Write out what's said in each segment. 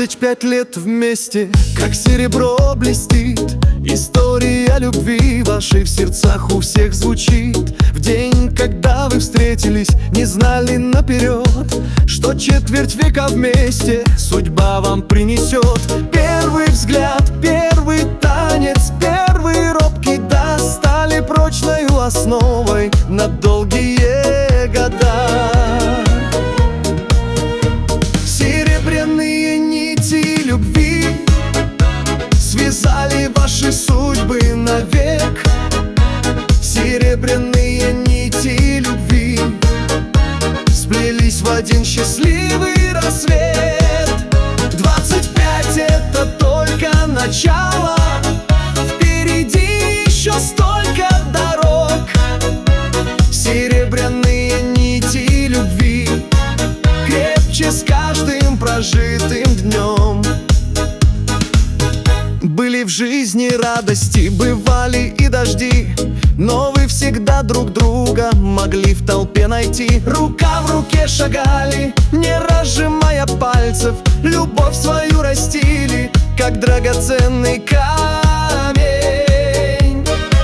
25 лет вместе, как серебро блестит. История любви вашей в сердцах у всех звучит. В день, когда вы встретились, не знали наперед, что четверть века вместе судьба вам принесет. Первый взгляд, первый танец, первый робкий да стали прочною основой на долгие года. Серебряные нити любви связали ваши судьбы навек. Серебряные нити любви сплелись в один счастливый рассвет. 25 — это только начало, впереди еще столько дорог. Серебряные нити любви крепче с каждым прожитым днем. Были в жизни радости, бывали и дожди, но вы всегда друг друга могли в толпе найти. Рука в руке шагали, не разжимая пальцев, любовь свою растили, как драгоценный камень.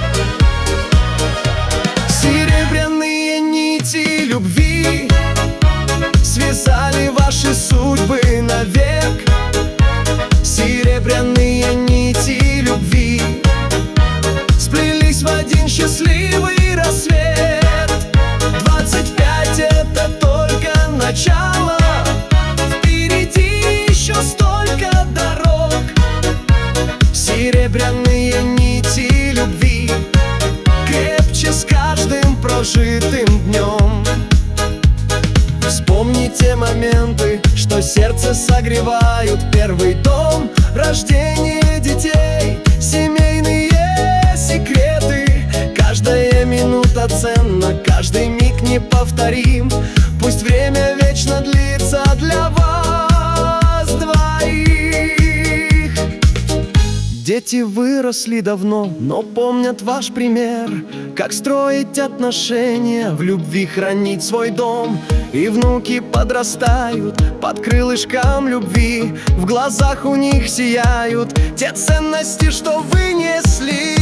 Серебряные нити любви связали ваши судьбы навек. Серебряные нити любви сплелись в один счастливый рассвет. 25 — это только начало, впереди еще столько дорог. Серебряные нити любви крепче с каждым прожитым днем. Вспомните моменты, что сердце согревают. Первый дом, рождение детей, семейные секреты. Каждая минута ценна, каждый миг неповторим. Пусть время вечно длится для вас двоих. Дети выросли давно, но помнят ваш пример, как строить отношения, в любви хранить свой дом. И внуки подрастают под крылышком любви, в глазах у них сияют те ценности, что вы несли.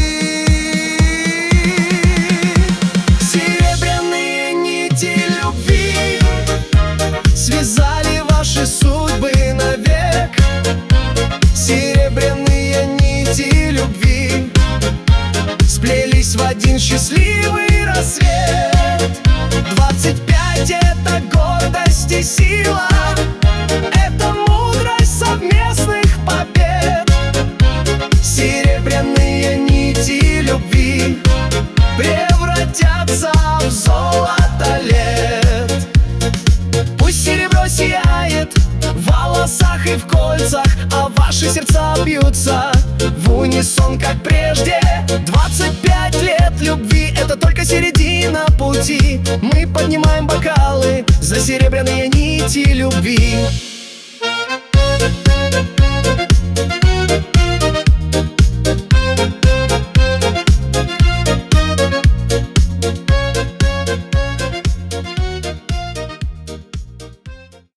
Серебряные нити любви связали ваши судьбы навек. Серебряные нити любви сплелись в один счастливый рассвет. 25 — это гордость и сила, это мудрость совместных побед. Серебряные нити любви превратятся в золото лет. Пусть серебро сияет в волосах и в кольцах, а ваши сердца бьются в унисон, как прежде. 25 лет любви — это только середина пути. Мы поднимаем бокалы за серебряные нити любви.